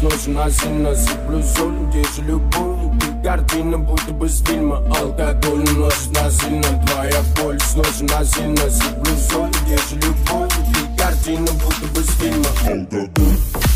сносит насильно, сыплю соль, держу любую. Ты картина, будто бы с фильма. Алкоголь носит насильно, твоя боль сносит насильно, сыплю соль, держу любую. Ты картина, будто бы с фильма. Алкоголь.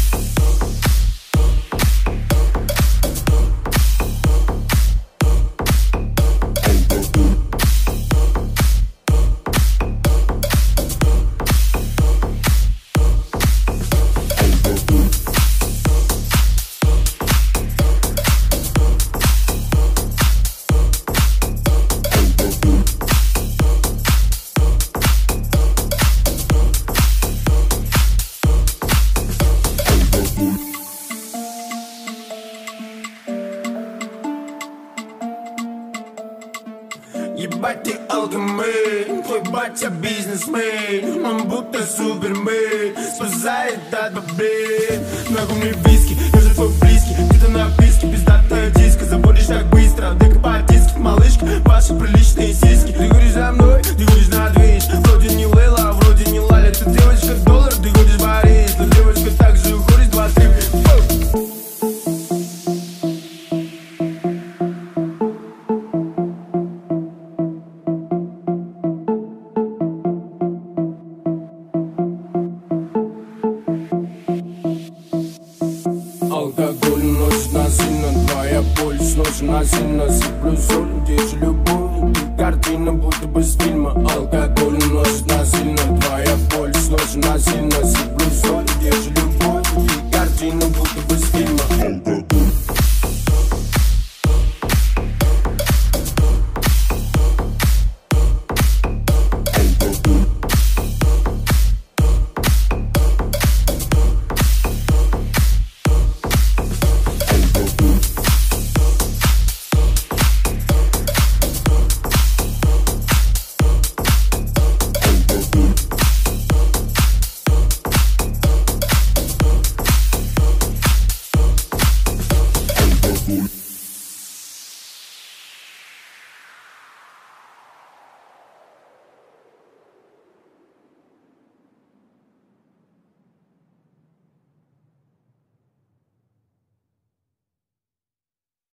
Ебать ты алкомен, твой батя бизнесмен. Он будто супермен, спасает от проблем. Нахуй мне виски, я же твой близкий. Где-то на писке, пиздатая диска. Заводишь так быстро, дека по диске. Малышка, ваши приличные сиськи. Ты говоришь за мной, ты говоришь на движ. Вроде не Лейла, вроде не Лаля. Ты девочка доллар, ты ходишь в Париж. Но девочка так же уходит 2-3. Алкоголь носит насильно, твоя боль сносит насильно, сыплю соль, держу любую. Ты картина, будто бы с фильма. Алкоголь носит насильно, твоя боль сносит насильно, сыплю соль.